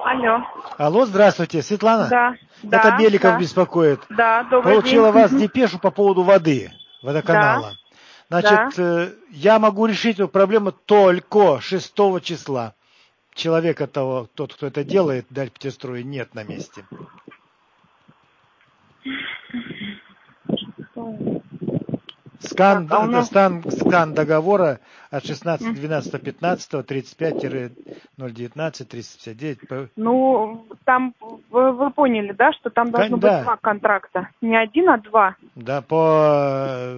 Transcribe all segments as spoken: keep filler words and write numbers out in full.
Алло. Алло, здравствуйте, Светлана? Да, да. Это Беликов да. беспокоит. Да, добрый Получила день. вас депешу по поводу воды, водоканала. Да, Значит, да. я могу решить эту проблему только шестого числа. Человека того, тот, кто это делает, Дальпетстрой, нет на месте. Скан, Так, а у нас... скан, скан договора от шестнадцатого М. двенадцатого пятнадцатого тридцать пять ноль девятнадцать триста пятьдесят девять. Ну, там вы, вы поняли, да, что там должно быть Да, два контракта. Не один, а два. да, по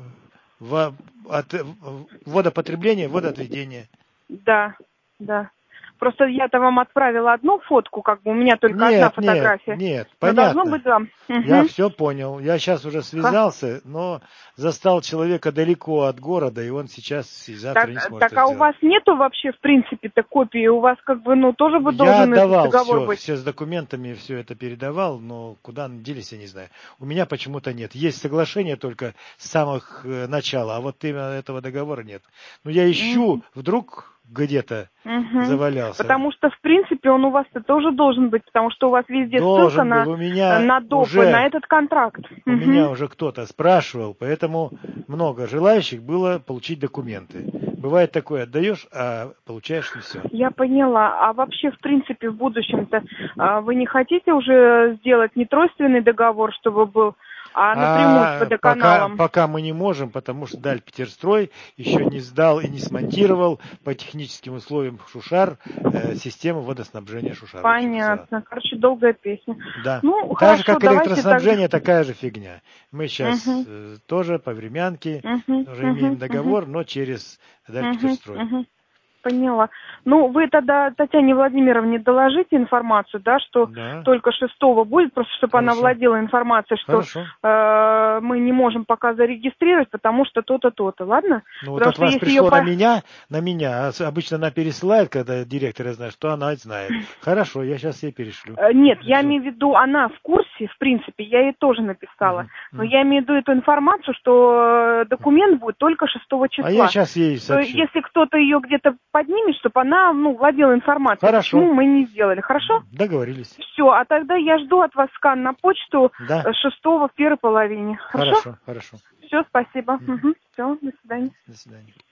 в, от, водопотребление, водоотведение. Да, да. Просто я-то вам отправила одну фотку, как бы у меня только одна Нет, нет, фотография. нет, Но должно понятно. быть два. Я Угу. все понял. Я сейчас уже связался, но застал человека далеко от города, и он сейчас и завтра Так, не сможет так, это а у сделать. вас нету вообще, в принципе-то, копии? У вас, как бы, ну, тоже бы Я должен этот отдавал договор все, быть. все с документами, все это передавал, но куда они делись, я не знаю. У меня почему-то нет. Есть соглашение только с самых э, начала, а вот именно этого договора нет. Но я ищу, вдруг где-то Угу. завалялся. Потому что, в принципе, он у вас-то тоже должен быть, потому что у вас везде ссылка Должен был. на, У э, меня на доп, и на уже, этот контракт. у меня Угу. уже кто-то спрашивал, поэтому много желающих было получить документы. Бывает такое, отдаешь, а получаешь не все. Я поняла. А вообще, в принципе, в будущем-то а, вы не хотите уже сделать не тройственный договор, чтобы был, а напрямую с А пока, водоканалом? пока мы не можем, потому что Дальпетстрой еще не сдал и не смонтировал по техническим условиям Шушар э, систему водоснабжения Шушар. В общем, все. Понятно. Короче, долгая песня. Да. Ну, Так же, хорошо, как давайте тогда. электроснабжение, такая же фигня. Мы сейчас Угу. э, тоже по времянке Угу. уже имеем Угу. Угу. договор, но через Угу. Дальпетстрой. Угу. Поняла. Ну, вы тогда Татьяне Владимировне доложите информацию, да, что Да, только шестого будет, просто чтобы она хорошо, владела информацией, что хорошо. э, мы не можем пока зарегистрировать, потому что то-то, то-то, ладно? Ну вот Потому от что вас если ее пришло на по... меня, на меня, а с- обычно она пересылает, когда директор знает, что она знает. Хорошо, я сейчас ей перешлю. Э, Нет, я Жду. имею в виду, она в курсе, в принципе, я ей тоже написала. Мгм, Но мгм. я имею в виду эту информацию, что э, документ будет только шестого А я числа. сейчас ей То есть, сообщу. если кто-то ее где-то поднимет, чтобы она, ну, владела информацией, Хорошо, почему мы не сделали, хорошо? договорились. Все, а тогда я жду от вас скан на почту Да, э, шестого в первой половине. Хорошо? хорошо, хорошо. Все, спасибо. Мгм. Угу. Все, до свидания. До свидания.